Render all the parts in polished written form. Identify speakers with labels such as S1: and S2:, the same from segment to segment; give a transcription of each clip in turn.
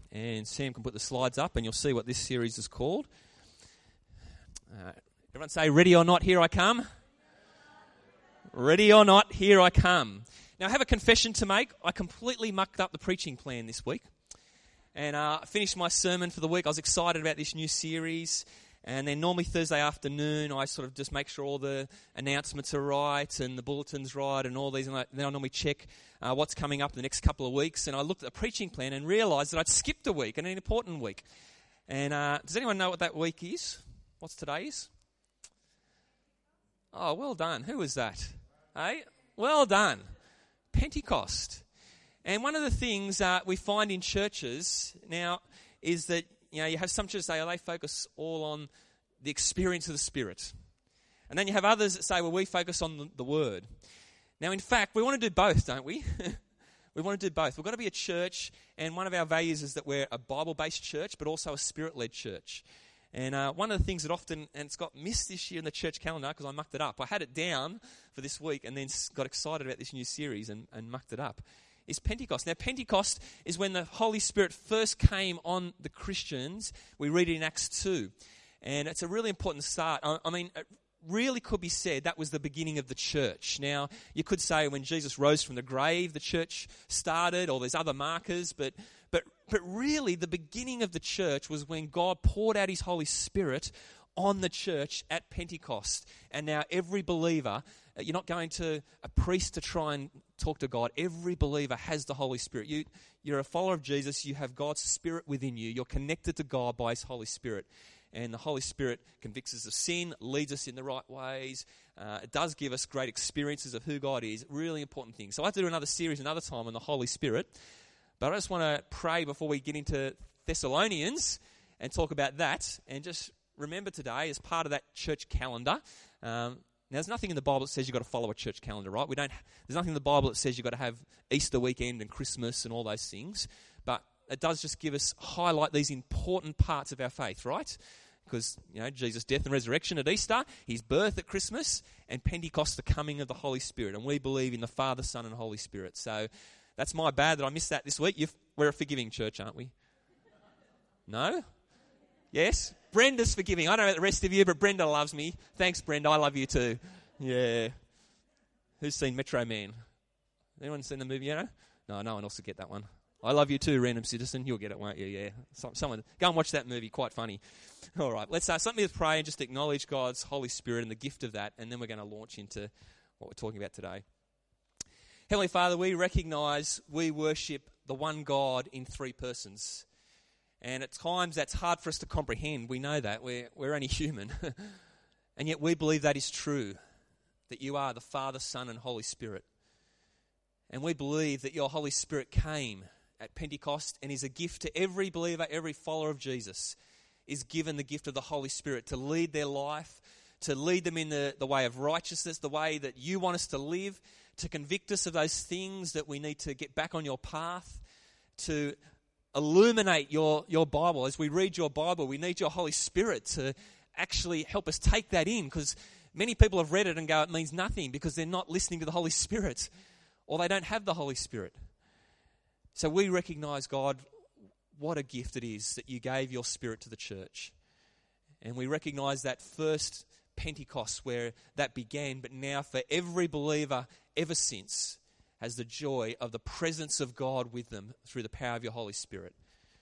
S1: And Sam can put the slides up and you'll see what this series is called. Everyone say, ready or not, here I come. Ready or not, here I come. Now, I have a confession to make. I completely mucked up the preaching plan this week. And I finished my sermon for the week. I was excited about this new series. And then normally Thursday afternoon, I sort of just make sure all the announcements are right and the bulletin's right and all these. And then I normally check what's coming up in the next couple of weeks. And I looked at the preaching plan and realised that I'd skipped a week, an important week. And does anyone know what that week is? What's today's? Oh, well done. Who was that? Hey, well done. Pentecost. And one of the things we find in churches now is that, you know, you have some churches say, they focus all on the experience of the Spirit. And then you have others that say, well, we focus on the Word. Now, in fact, we want to do both, don't we? We want to do both. We've got to be a church, and one of our values is that we're a Bible-based church, but also a Spirit-led church. And one of the things that often, and it's got missed this year in the church calendar because I mucked it up. I had it down for this week and then got excited about this new series and mucked it up, is Pentecost. Now, Pentecost is when the Holy Spirit first came on the Christians. We read it in Acts 2. And it's a really important start. I mean, it really could be said that was the beginning of the church. Now, you could say when Jesus rose from the grave, the church started, or there's other markers, but really the beginning of the church was when God poured out his Holy Spirit on the church at Pentecost. And now every believer, you're not going to a priest to try and talk to God. Every believer has the Holy Spirit. You're a follower of Jesus. You have God's Spirit within you. You're connected to God by his Holy Spirit. And the Holy Spirit convicts us of sin, leads us in the right ways. It does give us great experiences of who God is. Really important thing. So I have to do another series another time on the Holy Spirit. But I just want to pray before we get into Thessalonians and talk about that. And just remember today, as part of that church calendar, now there's nothing in the Bible that says you've got to follow a church calendar, right? There's nothing in the Bible that says you've got to have Easter weekend and Christmas and all those things. But it does just highlight these important parts of our faith, right? Because, you know, Jesus' death and resurrection at Easter, his birth at Christmas, and Pentecost, the coming of the Holy Spirit. And we believe in the Father, Son, and Holy Spirit. So that's my bad that I missed that this week. We're a forgiving church, aren't we? No? Yes? Brenda's forgiving. I don't know about the rest of you, but Brenda loves me. Thanks, Brenda. I love you too. Yeah. Who's seen Metro Man? Anyone seen the movie, you know? No, no one else will get that one. I love you too, random citizen. You'll get it, won't you? Yeah. Someone, go and watch that movie. Quite funny. All right. Let's start something with pray and just acknowledge God's Holy Spirit and the gift of that, and then we're going to launch into what we're talking about today. Heavenly Father, we recognise we worship the one God in three persons. And at times that's hard for us to comprehend. We know that. We're only human. And yet we believe that is true, that you are the Father, Son, and Holy Spirit. And we believe that your Holy Spirit came at Pentecost and is a gift to every believer, every follower of Jesus, is given the gift of the Holy Spirit to lead their life, to lead them in the way of righteousness, the way that you want us to live, to convict us of those things that we need to get back on your path, to illuminate your Bible. As we read your Bible, we need your Holy Spirit to actually help us take that in, because many people have read it and go, it means nothing because they're not listening to the Holy Spirit or they don't have the Holy Spirit. So we recognise, God, what a gift it is that you gave your Spirit to the church. And we recognise that first Pentecost where that began, but now for every believer ever since has the joy of the presence of God with them through the power of your Holy Spirit.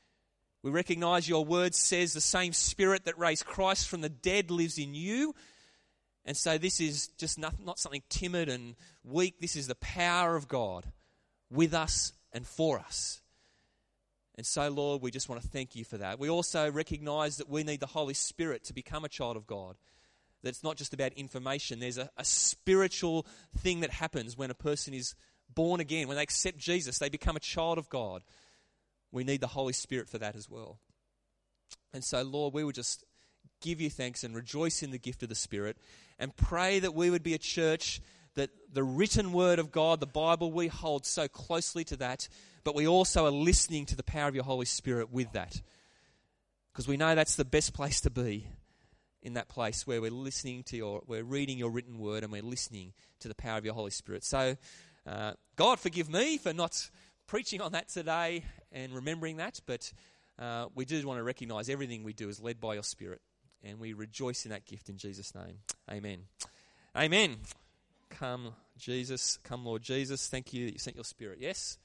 S1: We recognise your word says the same Spirit that raised Christ from the dead lives in you. And so this is just not something timid and weak. This is the power of God with us and for us. And so, Lord, we just want to thank you for that. We also recognise that we need the Holy Spirit to become a child of God. That it's not just about information. There's a spiritual thing that happens when a person is born again. When they accept Jesus, they become a child of God. We need the Holy Spirit for that as well. And so, Lord, we would just give you thanks and rejoice in the gift of the Spirit and pray that we would be a church that the written word of God, the Bible, we hold so closely to that, but we also are listening to the power of your Holy Spirit with that. Because we know that's the best place to be, in that place where we're listening to we're reading your written word and we're listening to the power of your Holy Spirit. So, God, forgive me for not preaching on that today and remembering that, but we do want to recognise everything we do is led by your Spirit, and we rejoice in that gift in Jesus' name. Amen. Amen. Come, Jesus. Come, Lord Jesus. Thank you that you sent your Spirit. Yes?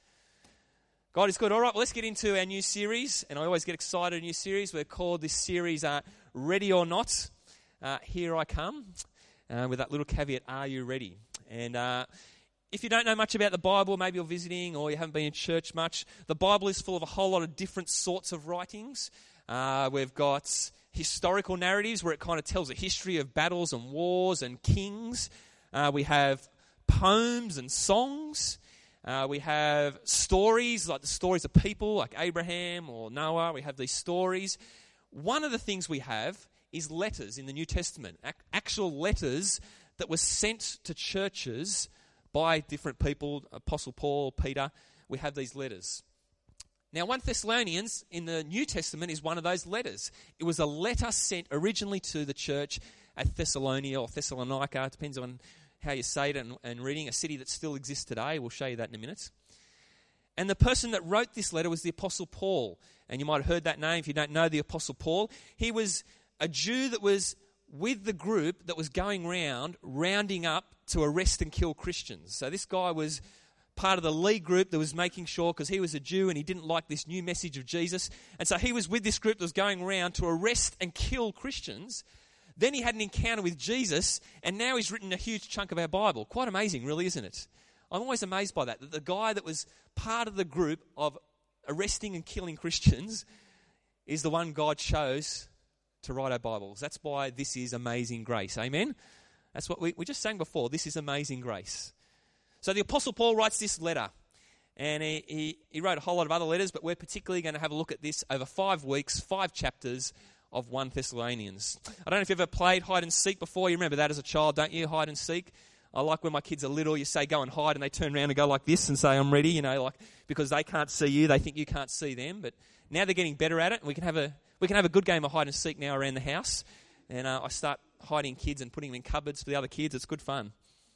S1: God is good. All right, well, let's get into our new series, and I always get excited, a new series. We're called this series Ready or Not, Here I Come, with that little caveat, are you ready? And if you don't know much about the Bible, maybe you're visiting or you haven't been in church much, the Bible is full of a whole lot of different sorts of writings. We've got historical narratives where it kind of tells a history of battles and wars and kings. We have poems and songs. We have stories, like the stories of people like Abraham or Noah. We have these stories. One of the things we have is letters in the New Testament, actual letters that were sent to churches by different people, Apostle Paul, Peter. We have these letters. Now, 1 Thessalonians in the New Testament is one of those letters. It was a letter sent originally to the church at Thessalonica or Thessalonica, it depends on how you say it and reading, a city that still exists today. We'll show you that in a minute. And the person that wrote this letter was the Apostle Paul. And you might have heard that name if you don't know the Apostle Paul. He was a Jew that was with the group that was going around rounding up to arrest and kill Christians. So this guy was part of the lead group that was making sure, because he was a Jew and he didn't like this new message of Jesus. And so he was with this group that was going around to arrest and kill Christians. Then he had an encounter with Jesus, and now he's written a huge chunk of our Bible. Quite amazing, really, isn't it? I'm always amazed by that the guy that was part of the group of arresting and killing Christians is the one God chose to write our Bibles. That's why this is amazing grace. Amen? That's what we just sang before. This is amazing grace. So the Apostle Paul writes this letter, and he wrote a whole lot of other letters, but we're particularly going to have a look at this over 5 weeks, 5 chapters of 1 Thessalonians. I don't know if you've ever played hide and seek before. You remember that as a child, don't you? Hide and seek. I like when my kids are little, you say go and hide, and they turn around and go like this and say I'm ready, because they can't see you, they think you can't see them. But now they're getting better at it, and we can have a good game of hide and seek now around the house. And I start hiding kids and putting them in cupboards for the other kids. It's good fun.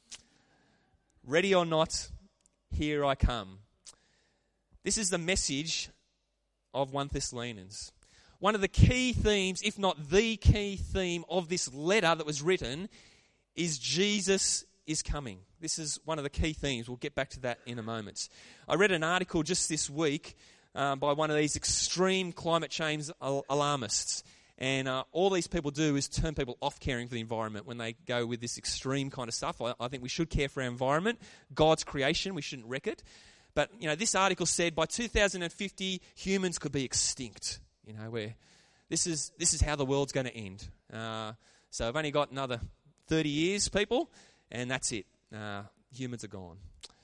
S1: Ready or not, here I come. This is the message of 1 Thessalonians. One of the key themes, if not the key theme of this letter that was written, is Jesus is coming. This is one of the key themes. We'll get back to that in a moment. I read an article just this week by one of these extreme climate change alarmists. And all these people do is turn people off caring for the environment when they go with this extreme kind of stuff. I think we should care for our environment. God's creation, we shouldn't wreck it. But, this article said by 2050, humans could be extinct. Where this is how the world's going to end. So I've only got another 30 years, people, and that's it. Humans are gone.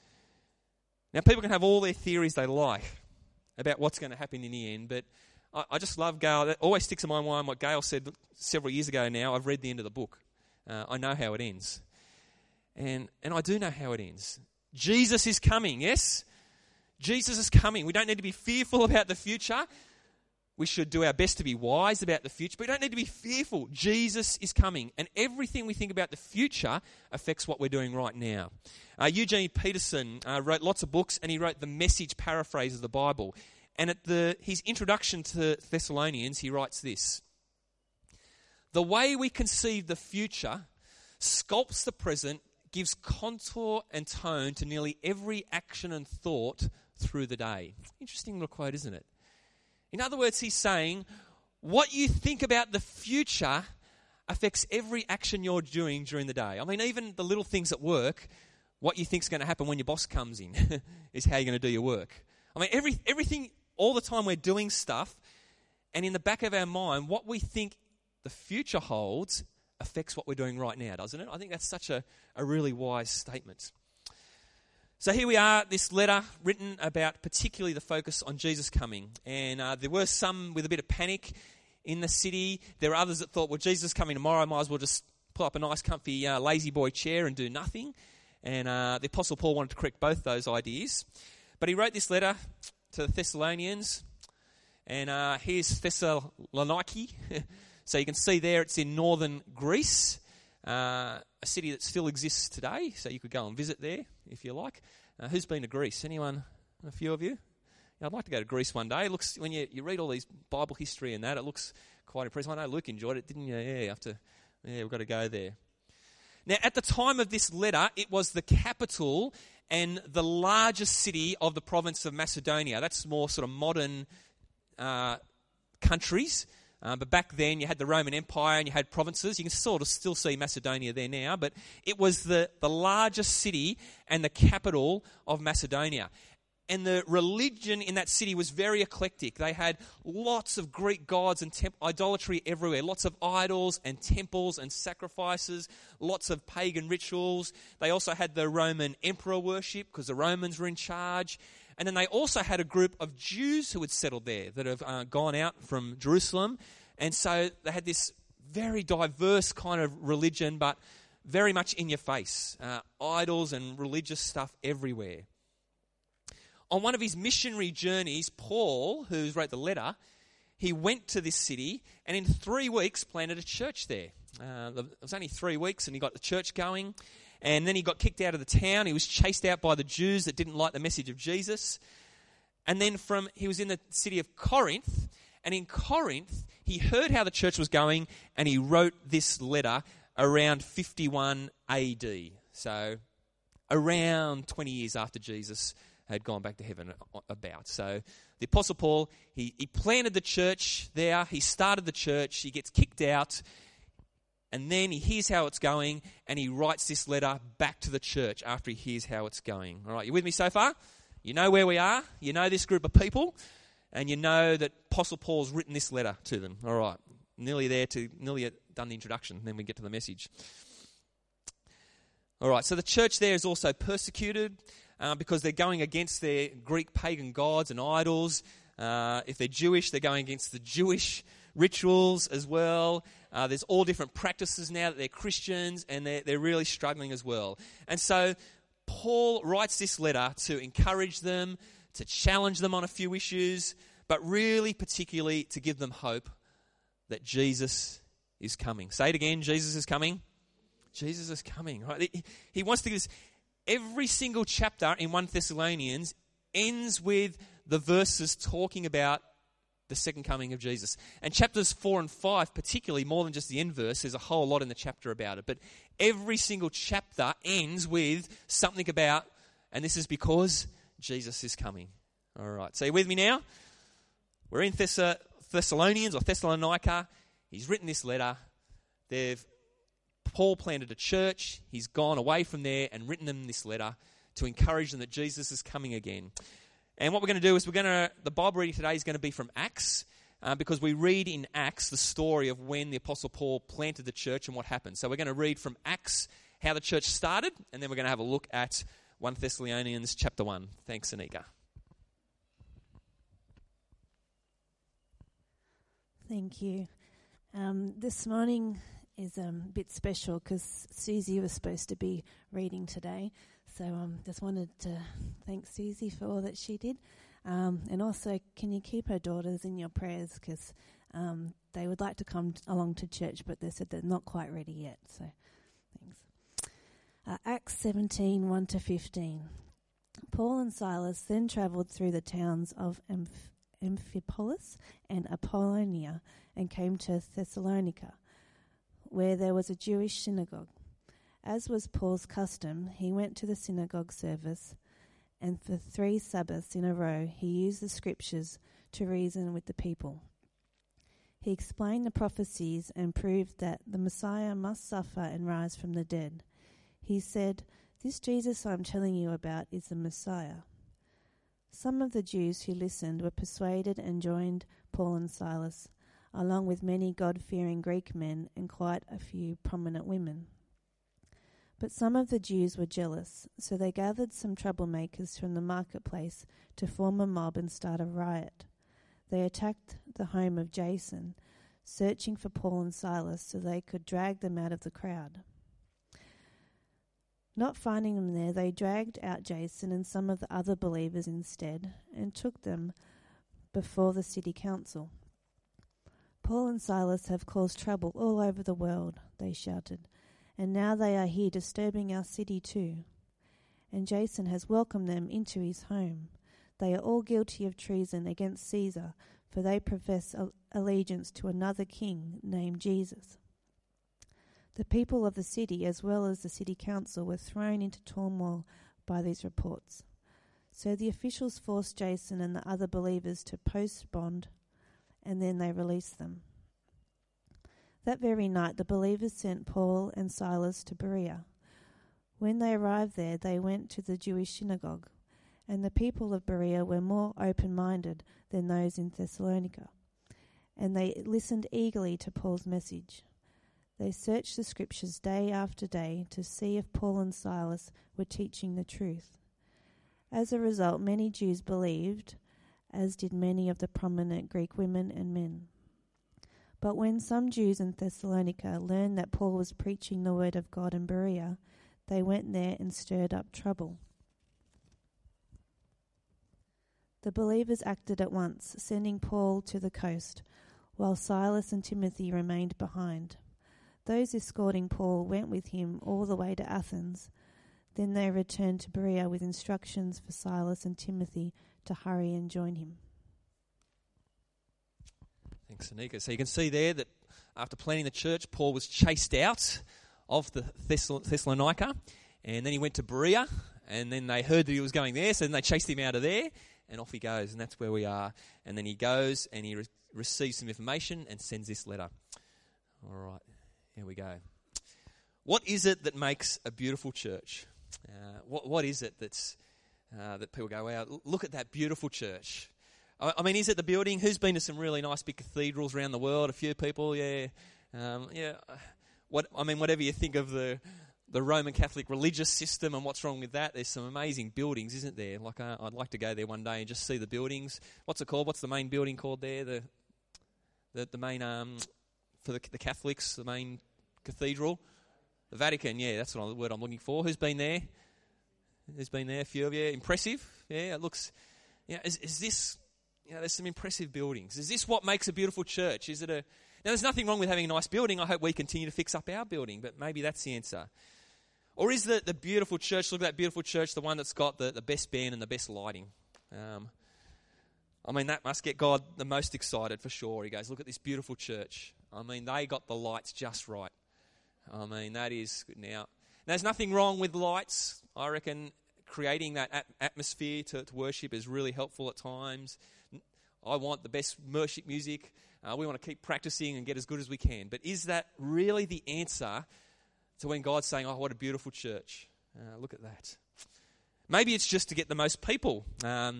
S1: Now, people can have all their theories they like about what's going to happen in the end, but I just love Gail. That always sticks in my mind what Gail said several years ago now. I've read the end of the book. I know how it ends. And I do know how it ends. Jesus is coming, yes? Jesus is coming. We don't need to be fearful about the future. We should do our best to be wise about the future, but we don't need to be fearful. Jesus is coming, and everything we think about the future affects what we're doing right now. Eugene Peterson wrote lots of books, and he wrote the Message paraphrase of the Bible. And at his introduction to Thessalonians, he writes this: "The way we conceive the future sculpts the present, gives contour and tone to nearly every action and thought through the day." Interesting little quote, isn't it? In other words, he's saying, what you think about the future affects every action you're doing during the day. I mean, even the little things at work, what you think is going to happen when your boss comes in is how you're going to do your work. I mean, everything, all the time we're doing stuff, and in the back of our mind, what we think the future holds affects what we're doing right now, doesn't it? I think that's such a really wise statement. So here we are, this letter written about particularly the focus on Jesus coming. And there were some with a bit of panic in the city. There were others that thought, well, Jesus is coming tomorrow, I might as well just pull up a nice comfy lazy boy chair and do nothing. And the Apostle Paul wanted to correct both those ideas. But he wrote this letter to the Thessalonians. And here's Thessaloniki. So you can see there it's in northern Greece. A city that still exists today, so you could go and visit there if you like. Who's been to Greece? Anyone? A few of you? Now, I'd like to go to Greece one day. It looks, when you read all these Bible history and that, it looks quite impressive. I know Luke enjoyed it, didn't you? Yeah, we've got to go there. Now, at the time of this letter, it was the capital and the largest city of the province of Macedonia. That's more sort of modern countries. But back then, you had the Roman Empire and you had provinces. You can sort of still see Macedonia there now. But it was the largest city and the capital of Macedonia. And the religion in that city was very eclectic. They had lots of Greek gods and idolatry everywhere. Lots of idols and temples and sacrifices. Lots of pagan rituals. They also had the Roman emperor worship because the Romans were in charge. And then they also had a group of Jews who had settled there that have gone out from Jerusalem. And so they had this very diverse kind of religion, but very much in your face. Idols and religious stuff everywhere. On one of his missionary journeys, Paul, who wrote the letter, he went to this city and in 3 weeks planted a church there. It was only 3 weeks and he got the church going. And then he got kicked out of the town. He was chased out by the Jews that didn't like the message of Jesus. And then he was in the city of Corinth. And in Corinth, he heard how the church was going and he wrote this letter around 51 AD. So around 20 years after Jesus had gone back to heaven about. So the Apostle Paul, he planted the church there. He started the church. He gets kicked out. And then he hears how it's going, and he writes this letter back to the church after he hears how it's going. All right, you with me so far? You know where we are. You know this group of people. And you know that Apostle Paul's written this letter to them. All right, nearly done the introduction. Then we get to the message. All right, so the church there is also persecuted because they're going against their Greek pagan gods and idols. If they're Jewish, they're going against the Jewish rituals as well. There's all different practices now that they're Christians, and they're really struggling as well. And so Paul writes this letter to encourage them, to challenge them on a few issues, but really particularly to give them hope that Jesus is coming. Say it again, Jesus is coming. Jesus is coming. Right? He wants to give us every single chapter in 1 Thessalonians ends with the verses talking about the second coming of Jesus. And chapters 4 and 5, particularly, more than just the end verse, there's a whole lot in the chapter about it. But every single chapter ends with something about, and this is because Jesus is coming. All right, so you with me now? We're in Thessalonians or Thessalonica. He's written this letter. Paul planted a church. He's gone away from there and written them this letter to encourage them that Jesus is coming again. And what we're going to do is the Bible reading today is going to be from Acts, because we read in Acts the story of when the Apostle Paul planted the church and what happened. So we're going to read from Acts how the church started, and then we're going to have a look at 1 Thessalonians chapter 1. Thanks, Anika.
S2: Thank you. This morning is a bit special because Susie was supposed to be reading today. So just wanted to thank Susie for all that she did. And also, can you keep her daughters in your prayers because they would like to come along to church, but they said they're not quite ready yet. So thanks. Acts 17, 1-15. Paul and Silas then travelled through the towns of Amphipolis and Apollonia and came to Thessalonica, where there was a Jewish synagogue. As was Paul's custom, he went to the synagogue service, and for 3 Sabbaths in a row he used the scriptures to reason with the people. He explained the prophecies and proved that the Messiah must suffer and rise from the dead. He said, "This Jesus I'm telling you about is the Messiah." Some of the Jews who listened were persuaded and joined Paul and Silas, along with many God-fearing Greek men and quite a few prominent women. But some of the Jews were jealous, so they gathered some troublemakers from the marketplace to form a mob and start a riot. They attacked the home of Jason, searching for Paul and Silas so they could drag them out of the crowd. Not finding them there, they dragged out Jason and some of the other believers instead and took them before the city council. "Paul and Silas have caused trouble all over the world," they shouted, "and now they are here disturbing our city too. And Jason has welcomed them into his home. They are all guilty of treason against Caesar, for they profess allegiance to another king named Jesus." The people of the city, as well as the city council, were thrown into turmoil by these reports. So the officials forced Jason and the other believers to post bond, and then they released them. That very night the believers sent Paul and Silas to Berea. When they arrived there, they went to the Jewish synagogue, and the people of Berea were more open-minded than those in Thessalonica, and they listened eagerly to Paul's message. They searched the scriptures day after day to see if Paul and Silas were teaching the truth. As a result, many Jews believed, as did many of the prominent Greek women and men. But when some Jews in Thessalonica learned that Paul was preaching the word of God in Berea, they went there and stirred up trouble. The believers acted at once, sending Paul to the coast, while Silas and Timothy remained behind. Those escorting Paul went with him all the way to Athens. Then they returned to Berea with instructions for Silas and Timothy to hurry and join him.
S1: Thanks, Anika. So you can see there that after planting the church, Paul was chased out of the Thessalonica, and then he went to Berea, and then they heard that he was going there, so then they chased him out of there, and off he goes, and that's where we are. And then he goes and he receives some information and sends this letter. All right, here we go. What is it that makes a beautiful church? What is it that people go, wow, look at that beautiful church? I mean, is it the building? Who's been to some really nice big cathedrals around the world? A few people, yeah. Whatever you think of the Roman Catholic religious system and what's wrong with that, there's some amazing buildings, isn't there? Like I'd like to go there one day and just see the buildings. What's it called? What's the main building called there? The main for the Catholics, the main cathedral, the Vatican. Yeah, that's the word I'm looking for. Who's been there? Who's been there? A few of you. Impressive. Yeah, it looks. Yeah, is this? There's some impressive buildings. Is this what makes a beautiful church? Is it a? Now, there's nothing wrong with having a nice building. I hope we continue to fix up our building, but maybe that's the answer. Or is the beautiful church, look at that beautiful church, the one that's got the best band and the best lighting? That must get God the most excited for sure. He goes, look at this beautiful church. They got the lights just right. That is good. Now, there's nothing wrong with lights. I reckon creating that atmosphere to worship is really helpful at times. I want the best worship music. We want to keep practicing and get as good as we can. But is that really the answer to when God's saying, oh, what a beautiful church? Look at that. Maybe it's just to get the most people. I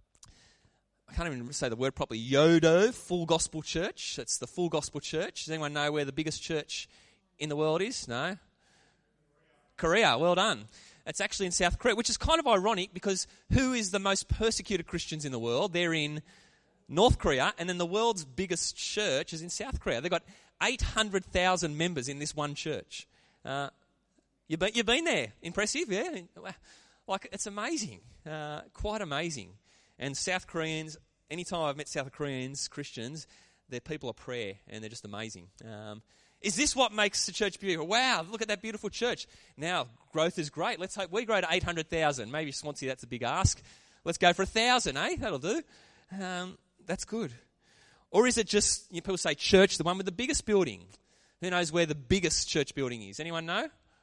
S1: can't even say the word properly. Yodo, Full Gospel Church. It's the Full Gospel Church. Does anyone know where the biggest church in the world is? No? Korea. Well done. It's actually in South Korea, which is kind of ironic because who is the most persecuted Christians in the world? They're in North Korea, and then the world's biggest church is in South Korea. They've got 800,000 members in this one church. You've been there. Impressive, yeah? Like, it's amazing. Quite amazing. And South Koreans, anytime I've met South Koreans, Christians, they're people of prayer, and they're just amazing. Is this what makes the church beautiful? Wow, look at that beautiful church. Now, growth is great. Let's hope we grow to 800,000. Maybe Swansea, that's a big ask. Let's go for 1,000, eh? That'll do. That's good. Or is it just, people say church, the one with the biggest building? Who knows where the biggest church building is? Anyone know?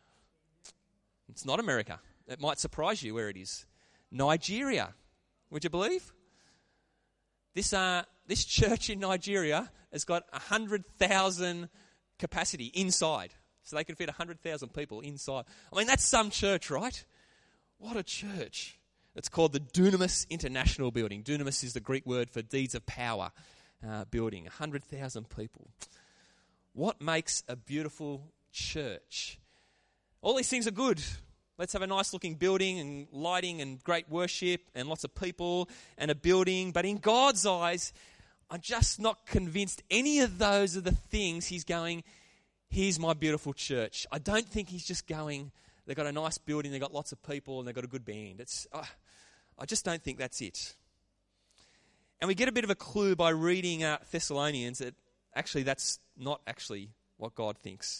S1: It's not America. It might surprise you where it is. Nigeria. Would you believe? This church in Nigeria has got 100,000 capacity inside. So they can fit 100,000 people inside. That's some church, right? What a church. It's called the Dunamis International Building. Dunamis is the Greek word for deeds of power building. 100,000 people. What makes a beautiful church? All these things are good. Let's have a nice looking building and lighting and great worship and lots of people and a building. But in God's eyes, I'm just not convinced any of those are the things he's going, here's my beautiful church. I don't think he's just going, they've got a nice building, they've got lots of people and they've got a good band. I just don't think that's it. And we get a bit of a clue by reading Thessalonians that actually that's not actually what God thinks.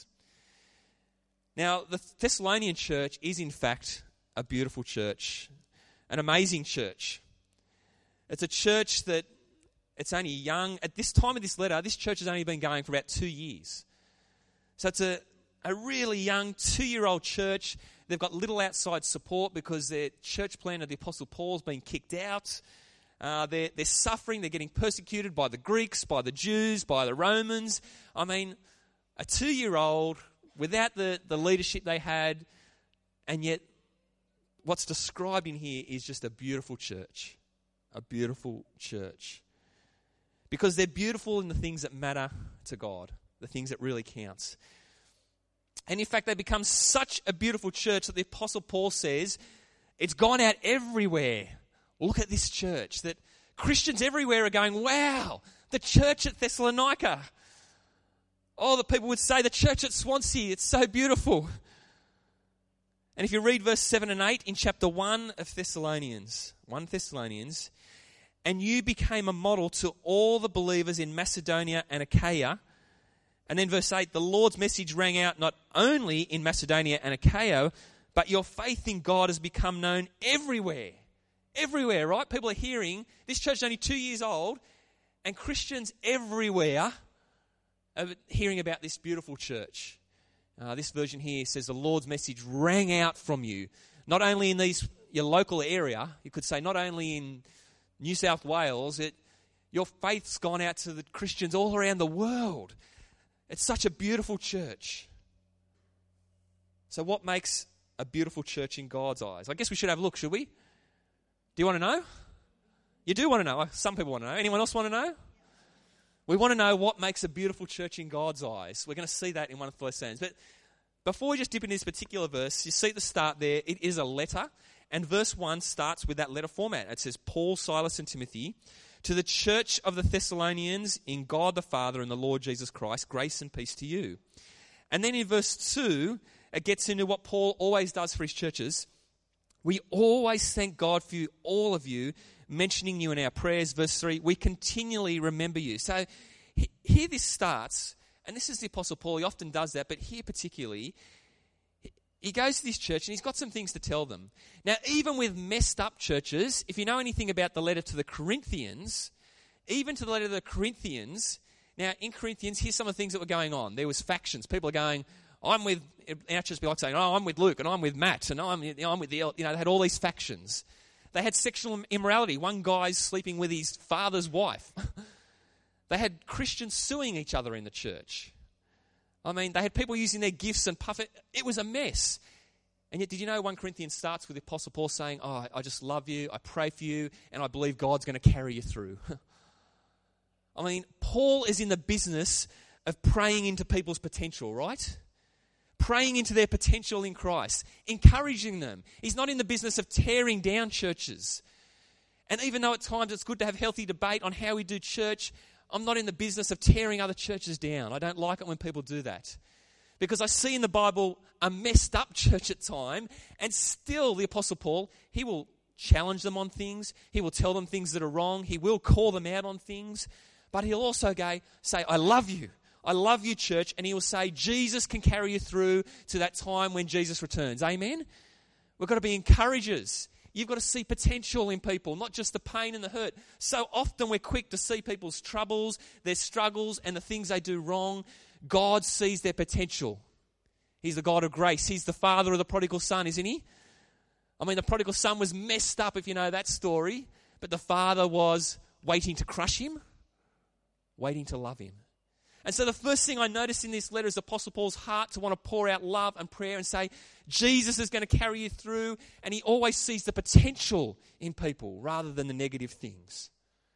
S1: Now, the Thessalonian church is in fact a beautiful church, an amazing church. It's a church that it's only young. At this time of this letter, this church has only been going for about 2 years. So it's a really young 2-year-old church. They've got little outside support because their church planter, the Apostle Paul, has been kicked out. They're suffering. They're getting persecuted by the Greeks, by the Jews, by the Romans. I mean, a 2-year-old without the leadership they had, and yet what's described in here is just a beautiful church. A beautiful church. Because they're beautiful in the things that matter to God, the things that really counts. And in fact, they become such a beautiful church that the Apostle Paul says, it's gone out everywhere. Look at this church. That Christians everywhere are going, wow, the church at Thessalonica. Oh, the people would say, the church at Swansea, it's so beautiful. And if you read verse 7 and 8 in chapter 1 of Thessalonians, 1 Thessalonians, and you became a model to all the believers in Macedonia and Achaia. And then verse 8, the Lord's message rang out not only in Macedonia and Achaia, but your faith in God has become known everywhere. Everywhere, right? People are hearing, this church is only 2 years old, and Christians everywhere are hearing about this beautiful church. This version here says the Lord's message rang out from you, not only in your local area, you could say not only in New South Wales, your faith's gone out to the Christians all around the world. It's such a beautiful church. So what makes a beautiful church in God's eyes? I guess we should have a look, should we? Do you want to know? You do want to know. Some people want to know. Anyone else want to know? We want to know what makes a beautiful church in God's eyes. We're going to see that in 1 Thessalonians. But before we just dip into this particular verse, you see at the start there, it is a letter. And verse 1 starts with that letter format. It says, Paul, Silas, and Timothy, to the church of the Thessalonians in God the Father and the Lord Jesus Christ, grace and peace to you. And then in verse 2, it gets into what Paul always does for his churches. We always thank God for you, all of you, mentioning you in our prayers. Verse 3, we continually remember you. So here this starts, and this is the Apostle Paul. He often does that, but here particularly, he goes to this church and he's got some things to tell them. Now, even with messed up churches, if you know anything about the letter to the Corinthians, even to the letter to the Corinthians, now in Corinthians, here's some of the things that were going on. There was factions. People are going, I'm with, our church be like saying, oh, I'm with Luke and I'm with Matt and I'm with the, they had all these factions. They had sexual immorality. One guy's sleeping with his father's wife. They had Christians suing each other in the church. I mean, they had people using their gifts and puff it. It was a mess. And yet, did you know 1 Corinthians starts with the Apostle Paul saying, oh, I just love you, I pray for you, and I believe God's going to carry you through. I mean, Paul is in the business of praying into people's potential, right? Praying into their potential in Christ, encouraging them. He's not in the business of tearing down churches. And even though at times it's good to have healthy debate on how we do church, I'm not in the business of tearing other churches down. I don't like it when people do that. Because I see in the Bible a messed up church at time, and still the Apostle Paul, he will challenge them on things. He will tell them things that are wrong. He will call them out on things. But he'll also say, I love you. I love you, church. And he will say, Jesus can carry you through to that time when Jesus returns. Amen? We've got to be encouragers. You've got to see potential in people, not just the pain and the hurt. So often we're quick to see people's troubles, their struggles, and the things they do wrong. God sees their potential. He's the God of grace. He's the father of the prodigal son, isn't he? I mean, the prodigal son was messed up, if you know that story, but the father was waiting to crush him, waiting to love him. And so the first thing I notice in this letter is Apostle Paul's heart to want to pour out love and prayer and say, Jesus is going to carry you through, and he always sees the potential in people rather than the negative things.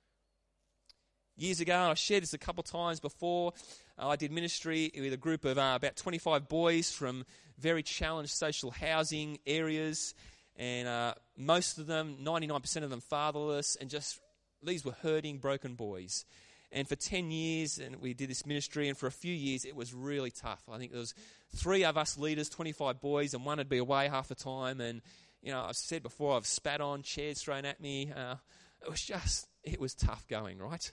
S1: Years ago, and I shared this a couple of times before, I did ministry with a group of about 25 boys from very challenged social housing areas, and most of them, 99% of them fatherless, and just these were hurting, broken boys. And for 10 years, and we did this ministry, and for a few years, it was really tough. I think there was 3 of us leaders, 25 boys, and one would be away half the time. And, you know, I've said before, I've spat on, chairs thrown at me. It was tough going, right?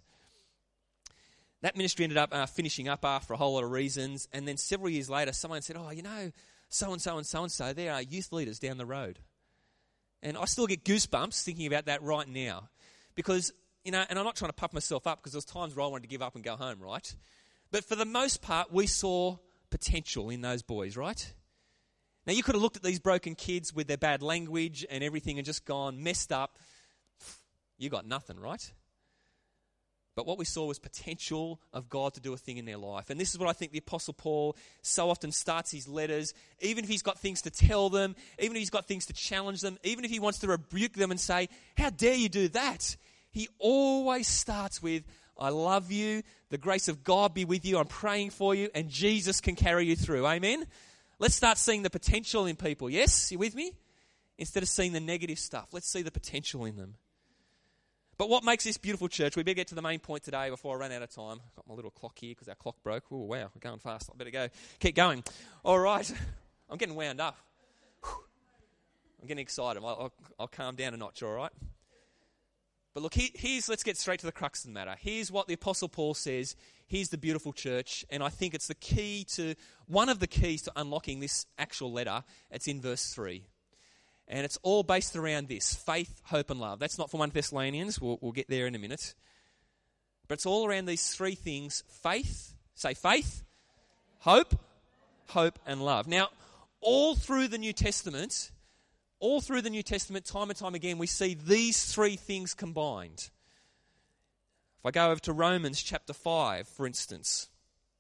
S1: That ministry ended up finishing up after a whole lot of reasons. And then several years later, someone said, oh, you know, so-and-so and so-and-so, they are youth leaders down the road. And I still get goosebumps thinking about that right now. Because, and I'm not trying to puff myself up because there was times where I wanted to give up and go home, right? But for the most part, we saw potential in those boys, right? Now, you could have looked at these broken kids with their bad language and everything and just gone, messed up. You got nothing, right? But what we saw was potential of God to do a thing in their life. And this is what I think the Apostle Paul so often starts his letters. Even if he's got things to tell them, even if he's got things to challenge them, even if he wants to rebuke them and say, how dare you do that? He always starts with, I love you, the grace of God be with you, I'm praying for you, and Jesus can carry you through. Amen? Let's start seeing the potential in people. Yes? You with me? Instead of seeing the negative stuff, let's see the potential in them. But what makes this beautiful church, we better get to the main point today before I run out of time. I've got my little clock here because our clock broke. Oh, wow, we're going fast. I better go. Keep going. All right. I'm getting wound up. I'm getting excited. I'll calm down a notch, all right? But look, let's get straight to the crux of the matter. Here's what the Apostle Paul says. Here's the beautiful church. And I think it's one of the keys to unlocking this actual letter. It's in verse 3. And it's all based around this, faith, hope, and love. That's not for 1 Thessalonians. We'll get there in a minute. But it's all around these three things. Faith, hope, and love. Now, all through the New Testament, time and time again, we see these three things combined. If I go over to Romans chapter 5, for instance.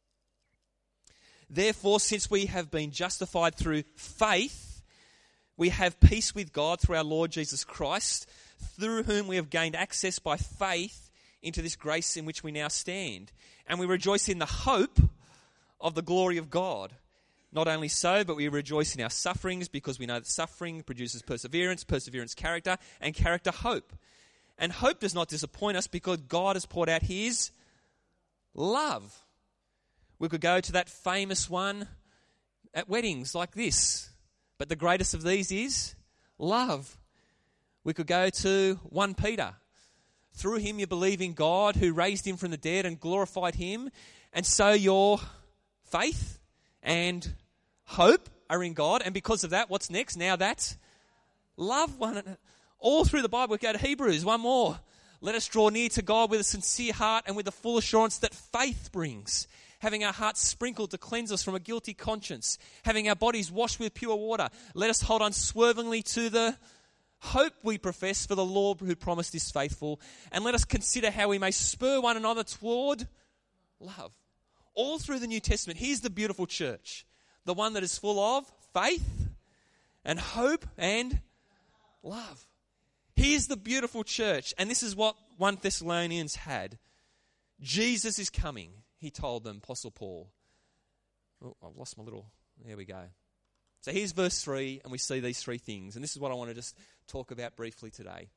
S1: Therefore, since we have been justified through faith, we have peace with God through our Lord Jesus Christ, through whom we have gained access by faith into this grace in which we now stand. And we rejoice in the hope of the glory of God. Not only so, but we rejoice in our sufferings because we know that suffering produces perseverance, perseverance character, and character hope. And hope does not disappoint us because God has poured out his love. We could go to that famous one at weddings like this. But the greatest of these is love. We could go to 1 Peter. Through him you believe in God who raised him from the dead and glorified him. And so your faith and hope are in God. And because of that, what's next? Now that love one another. All through the Bible, we go to Hebrews. One more. Let us draw near to God with a sincere heart and with the full assurance that faith brings. Having our hearts sprinkled to cleanse us from a guilty conscience, having our bodies washed with pure water. Let us hold unswervingly to the hope we profess, for the Lord who promised is faithful. And let us consider how we may spur one another toward love. All through the New Testament, here's the beautiful church. The one that is full of faith and hope and love. Here's the beautiful church. And this is what 1 Thessalonians had. Jesus is coming. He told them, Apostle Paul. Oh, I've lost my little... There we go. So here's verse 3, and we see these three things. And this is what I want to just talk about briefly today.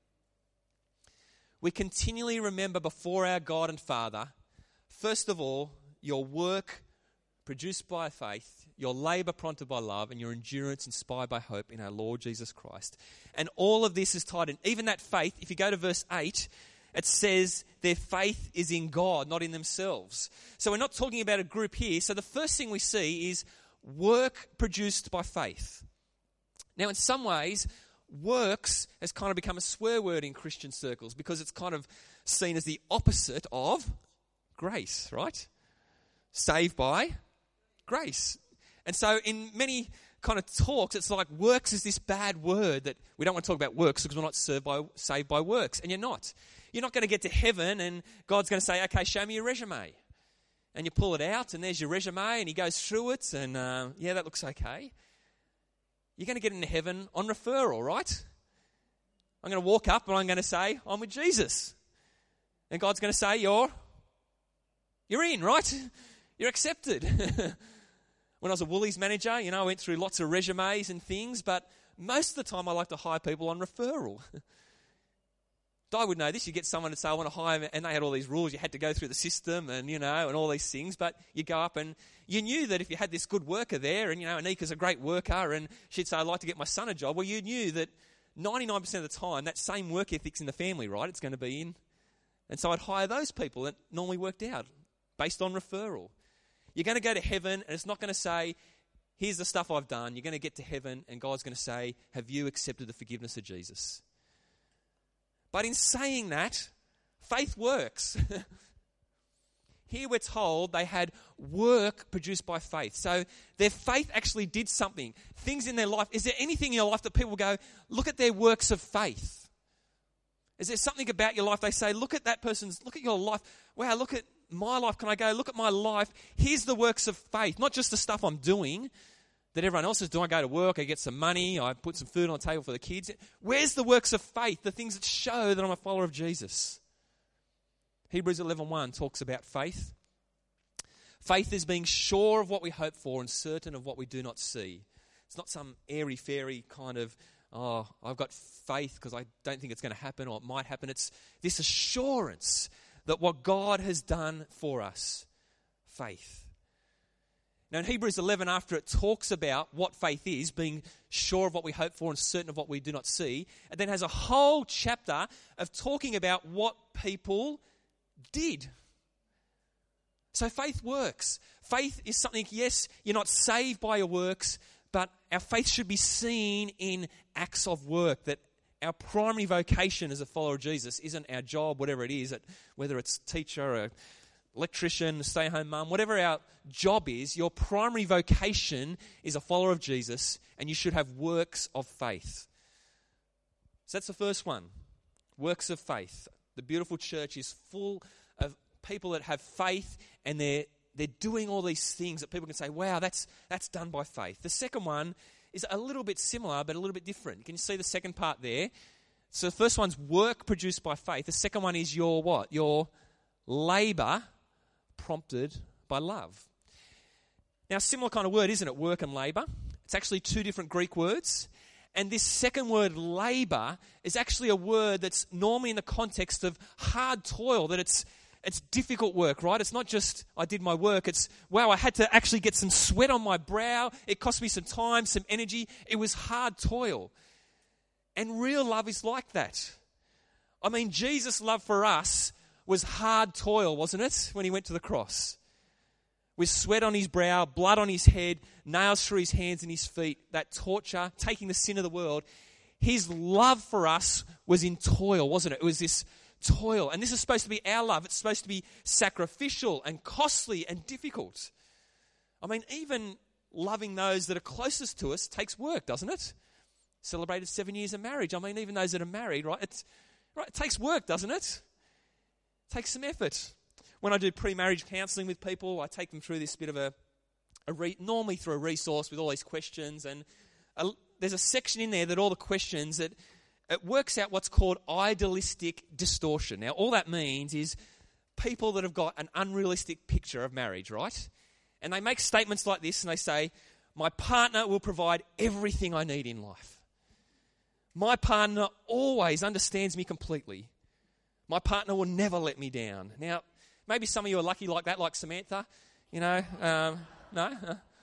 S1: We continually remember before our God and Father, first of all, your work produced by faith, your labour prompted by love, and your endurance inspired by hope in our Lord Jesus Christ. And all of this is tied in. Even that faith, if you go to verse 8... it says their faith is in God, not in themselves. So we're not talking about a group here. So the first thing we see is work produced by faith. Now, in some ways, works has kind of become a swear word in Christian circles because it's kind of seen as the opposite of grace, right? Saved by grace. And so in many kind of talks, it's like works is this bad word that we don't want to talk about works because we're not saved by works. And you're not. You're not going to get to heaven and God's going to say, okay, show me your resume. And you pull it out and there's your resume and he goes through it and yeah, that looks okay. You're going to get into heaven on referral, right? I'm going to walk up and I'm going to say, I'm with Jesus. And God's going to say, you're in, right? You're accepted. When I was a Woolies manager, I went through lots of resumes and things, but most of the time I like to hire people on referral. Di would know this. You get someone to say, I want to hire, and they had all these rules. You had to go through the system and, and all these things. But you go up and you knew that if you had this good worker there, and, Anika's a great worker, and she'd say, I'd like to get my son a job. Well, you knew that 99% of the time, that same work ethic's in the family, right? It's going to be in. And so I'd hire those people. That normally worked out based on referral. You're going to go to heaven, and it's not going to say, here's the stuff I've done. You're going to get to heaven, and God's going to say, have you accepted the forgiveness of Jesus? But in saying that, faith works. Here we're told they had work produced by faith. So their faith actually did something. Things in their life. Is there anything in your life that people go, look at their works of faith? Is there something about your life they say, look at your life. Wow, look at my life. Can I go, look at my life. Here's the works of faith. Not just the stuff I'm doing that everyone else is doing. I go to work, I get some money, I put some food on the table for the kids. Where's the works of faith? The things that show that I'm a follower of Jesus. Hebrews 11:1 talks about faith. Faith is being sure of what we hope for and certain of what we do not see. It's not some airy-fairy kind of, I've got faith because I don't think it's going to happen or it might happen. It's this assurance that what God has done for us. Faith. Now in Hebrews 11, after it talks about what faith is, being sure of what we hope for and certain of what we do not see, it then has a whole chapter of talking about what people did. So faith works. Faith is something, yes, you're not saved by your works, but our faith should be seen in acts of work, that our primary vocation as a follower of Jesus isn't our job, whatever it is, whether it's teacher or electrician, stay-at-home mum, whatever our job is, your primary vocation is a follower of Jesus, and you should have works of faith. So that's the first one, works of faith. The beautiful church is full of people that have faith, and they're doing all these things that people can say, wow, that's done by faith. The second one is a little bit similar, but a little bit different. Can you see the second part there? So the first one's work produced by faith. The second one is your what? Your labour prompted by love. Now, similar kind of word, isn't it? Work and labour. It's actually two different Greek words. And this second word, labour, is actually a word that's normally in the context of hard toil, that it's difficult work, right? It's not just, I did my work. It's, wow, I had to actually get some sweat on my brow. It cost me some time, some energy. It was hard toil. And real love is like that. I mean, Jesus' love for us was hard toil, wasn't it, when he went to the cross? With sweat on his brow, blood on his head, nails through his hands and his feet, that torture, taking the sin of the world. His love for us was in toil, wasn't it? It was this toil. And this is supposed to be our love. It's supposed to be sacrificial and costly and difficult. I mean, even loving those that are closest to us takes work, doesn't it? Celebrated 7 years of marriage. I mean, even those that are married, right? It takes work, doesn't it? It takes some effort. When I do pre-marriage counselling with people, I take them through this bit of normally through a resource with all these questions, and there's a section in there that all the questions that it works out what's called idealistic distortion. Now, all that means is people that have got an unrealistic picture of marriage, right? And they make statements like this, and they say, my partner will provide everything I need in life. My partner always understands me completely. My partner will never let me down. Now, maybe some of you are lucky like that, like Samantha. You know, no?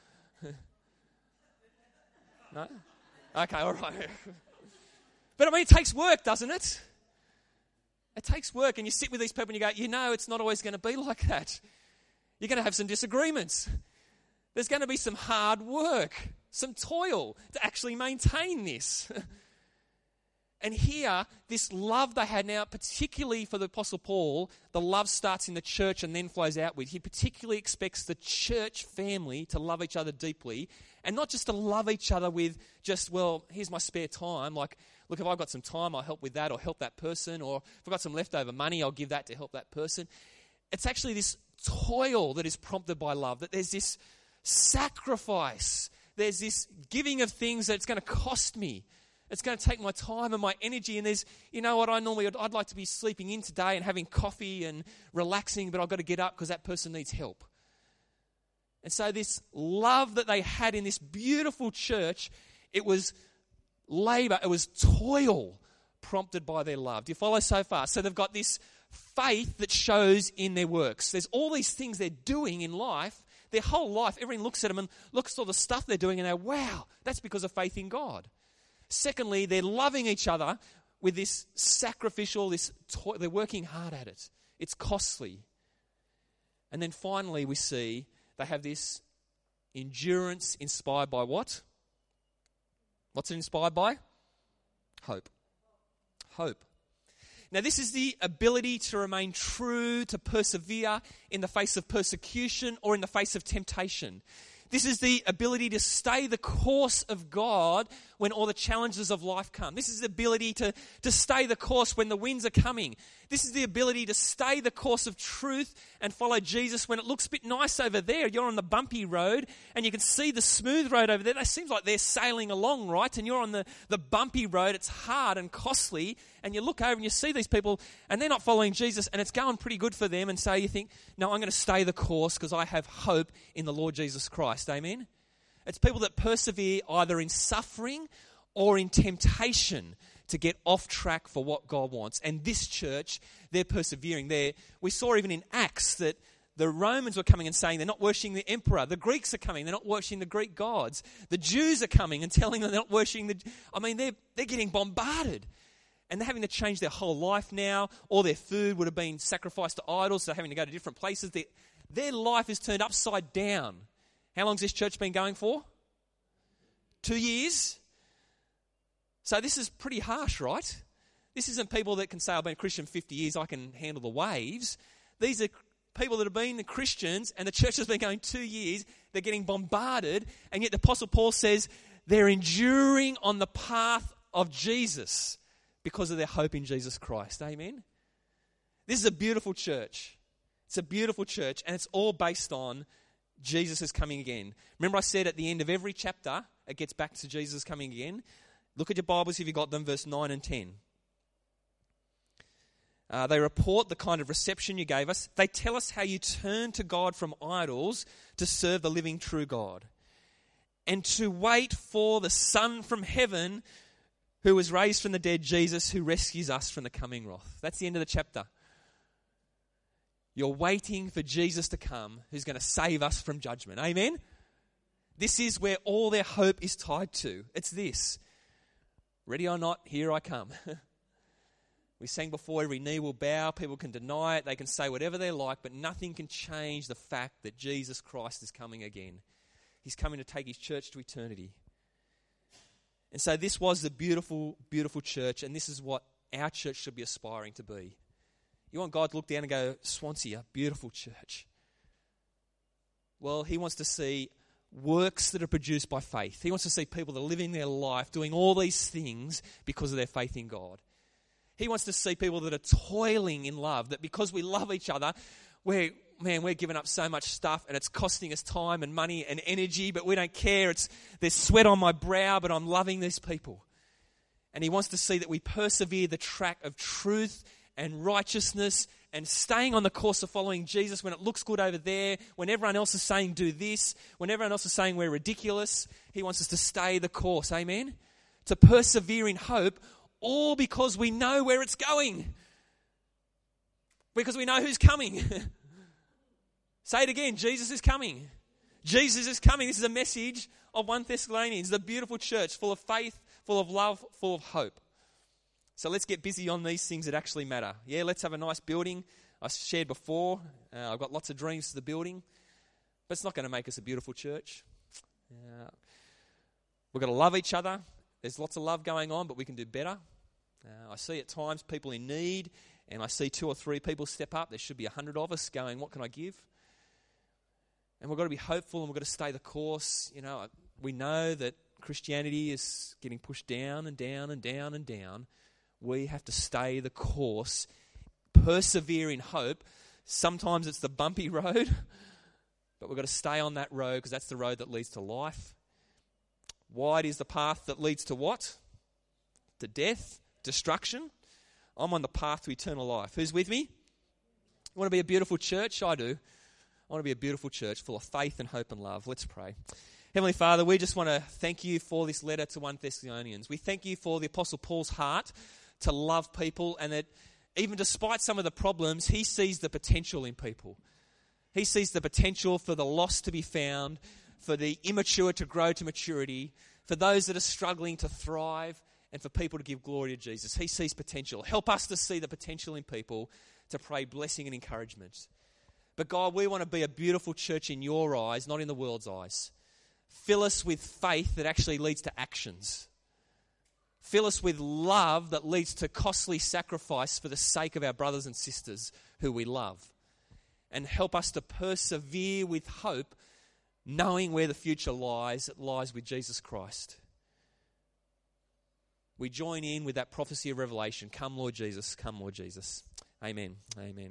S1: No? Okay, all right. But I mean, it takes work, doesn't it? It takes work, and you sit with these people and you go, you know, it's not always going to be like that. You're going to have some disagreements. There's going to be some hard work, some toil to actually maintain this. And here, this love they had now, particularly for the Apostle Paul, the love starts in the church and then flows outward. He particularly expects the church family to love each other deeply, and not just to love each other with just, well, here's my spare time. Like, look, if I've got some time, I'll help with that or help that person. Or if I've got some leftover money, I'll give that to help that person. It's actually this toil that is prompted by love, that there's this sacrifice. There's this giving of things that it's going to cost me. It's going to take my time and my energy. And there's, you know what, I'd like to be sleeping in today and having coffee and relaxing, but I've got to get up because that person needs help. And so this love that they had in this beautiful church, it was labor, it was toil prompted by their love. Do you follow so far? So they've got this faith that shows in their works. There's all these things they're doing in life, their whole life. Everyone looks at them and looks at all the stuff they're doing and they go, wow, that's because of faith in God. Secondly, they're loving each other with this sacrificial, they're working hard at it. It's costly. And then finally we see they have this endurance inspired by what? What's it inspired by? Hope. Hope. Now, this is the ability to remain true, to persevere in the face of persecution or in the face of temptation. This is the ability to stay the course of God when all the challenges of life come. This is the ability to stay the course when the winds are coming. This is the ability to stay the course of truth and follow Jesus when it looks a bit nice over there. You're on the bumpy road and you can see the smooth road over there. It seems like they're sailing along, right? And you're on the bumpy road. It's hard and costly. And you look over and you see these people and they're not following Jesus and it's going pretty good for them. And so you think, no, I'm going to stay the course because I have hope in the Lord Jesus Christ. Amen? It's people that persevere either in suffering or in temptation to get off track for what God wants. And this church, they're persevering. We saw even in Acts that the Romans were coming and saying they're not worshipping the emperor. The Greeks are coming, they're not worshipping the Greek gods. The Jews are coming and telling them they're not worshipping they're getting bombarded. And they're having to change their whole life now. All their food would have been sacrificed to idols, so they're having to go to different places. Their life is turned upside down. How long's this church been going for? 2 years? So this is pretty harsh, right? This isn't people that can say, I've been a Christian 50 years, I can handle the waves. These are people that have been the Christians and the church has been going 2 years. They're getting bombarded. And yet the Apostle Paul says they're enduring on the path of Jesus because of their hope in Jesus Christ. Amen? This is a beautiful church. It's a beautiful church and it's all based on Jesus is coming again. Remember I said at the end of every chapter, it gets back to Jesus coming again. Look at your Bibles if you've got them, verse 9 and 10. They report the kind of reception you gave us. They tell us how you turned to God from idols to serve the living true God. And to wait for the Son from heaven who was raised from the dead, Jesus, who rescues us from the coming wrath. That's the end of the chapter. You're waiting for Jesus to come, who's going to save us from judgment. Amen? This is where all their hope is tied to. It's this. Ready or not, here I come. We sang before, every knee will bow. People can deny it. They can say whatever they like, but nothing can change the fact that Jesus Christ is coming again. He's coming to take his church to eternity. And so this was the beautiful, beautiful church, and this is what our church should be aspiring to be. You want God to look down and go, Swansea, a beautiful church. Well, he wants to see works that are produced by faith. He wants to see people that are living their life doing all these things because of their faith in God. He wants to see people that are toiling in love, that because we love each other, we're giving up so much stuff and it's costing us time and money and energy, but we don't care. There's sweat on my brow, but I'm loving these people. And he wants to see that we persevere the track of truth and righteousness and staying on the course of following Jesus when it looks good over there, when everyone else is saying do this, when everyone else is saying we're ridiculous. He wants us to stay the course, amen? To persevere in hope, all because we know where it's going. Because we know who's coming. Say it again, Jesus is coming. Jesus is coming. This is a message of 1 Thessalonians, the beautiful church full of faith, full of love, full of hope. So let's get busy on these things that actually matter. Yeah, let's have a nice building. I shared before, I've got lots of dreams for the building, but it's not going to make us a beautiful church. We've got to love each other. There's lots of love going on, but we can do better. I see at times people in need, and I see 2 or 3 people step up. There should be 100 of us going, what can I give? And we've got to be hopeful and we've got to stay the course. You know, we know that Christianity is getting pushed down and down and down and down. We have to stay the course, persevere in hope. Sometimes it's the bumpy road, but we've got to stay on that road because that's the road that leads to life. Wide is the path that leads to what? To death, destruction. I'm on the path to eternal life. Who's with me? You want to be a beautiful church? I do. I want to be a beautiful church full of faith and hope and love. Let's pray. Heavenly Father, we just want to thank you for this letter to 1 Thessalonians. We thank you for the Apostle Paul's heart to love people, and that even despite some of the problems, he sees the potential in people. He sees the potential for the lost to be found, for the immature to grow to maturity, for those that are struggling to thrive, and for people to give glory to Jesus. He sees potential. Help us to see the potential in people to pray blessing and encouragement. But God, we want to be a beautiful church in your eyes, not in the world's eyes. Fill us with faith that actually leads to actions. Fill us with love that leads to costly sacrifice for the sake of our brothers and sisters who we love. And help us to persevere with hope, knowing where the future lies. It lies with Jesus Christ. We join in with that prophecy of Revelation. Come, Lord Jesus. Come, Lord Jesus. Amen. Amen.